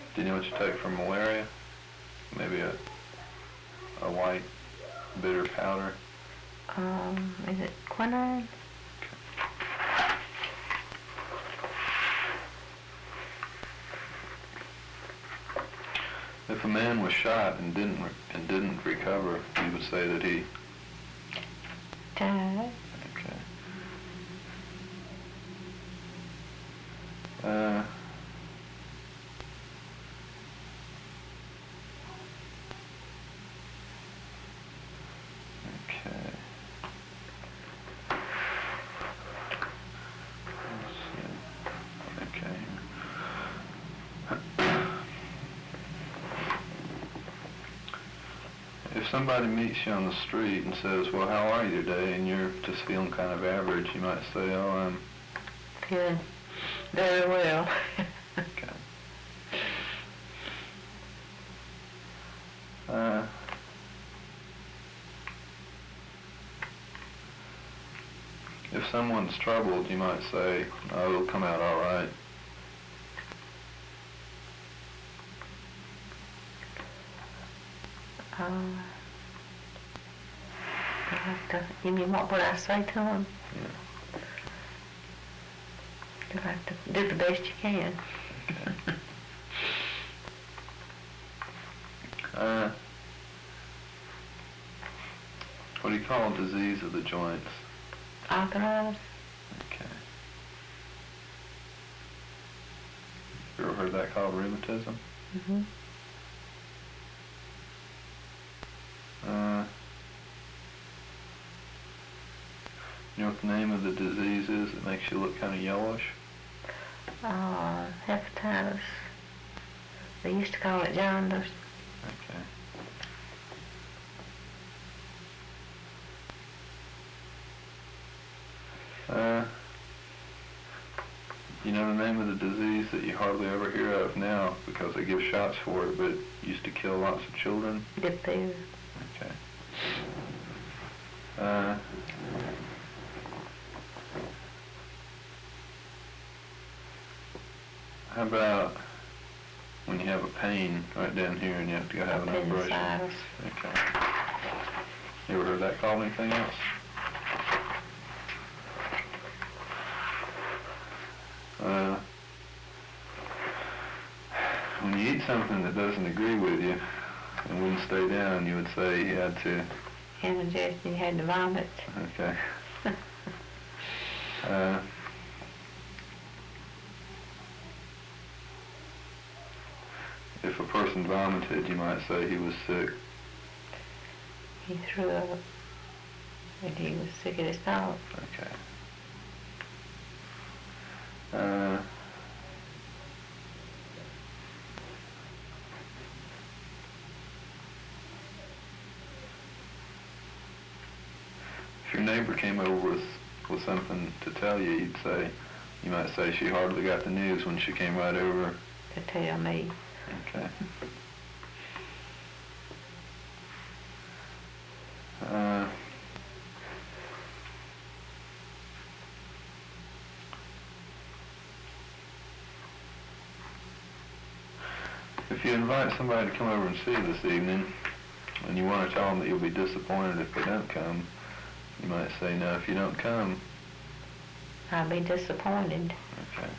Do you know what you take for malaria? Maybe a white bitter powder. Is it quinine? If a man was shot and didn't recover, you would say that he Died. Okay. Okay. Let's see. Okay. If somebody meets you on the street and says, well, how are you today? And you're just feeling kind of average, you might say, oh, I'm Feeling very well. okay. If someone's troubled, you might say, oh, it'll come out all right. You mean what would I say to him? Yeah. You have to do the best you can. Okay. What do you call a disease of the joints? Arthritis. Okay. You ever heard that called rheumatism? Mm-hmm. You know what the name of the disease is that makes you look kind of yellowish? Hepatitis. They used to call it jaundice. Okay. You know the name of the disease that you hardly ever hear of now because they give shots for it, but used to kill lots of children? Diphtheria. Okay. How about when you have a pain right down here and you have to go have an operation? Appendicitis. Okay. You ever heard that called anything else? When you eat something that doesn't agree with you and wouldn't stay down, you would say you had to... Indigestion, you had to vomit. Okay. If a person vomited, you might say he was sick. He threw up. And he was sick at his stomach. Okay. If your neighbor came over with something to tell you, you might say she hardly got the news when she came right over. To tell me. Okay. If you invite somebody to come over and see you this evening, and you want to tell them that you'll be disappointed if they don't come, you might say, no, if you don't come, I'll be disappointed. okay.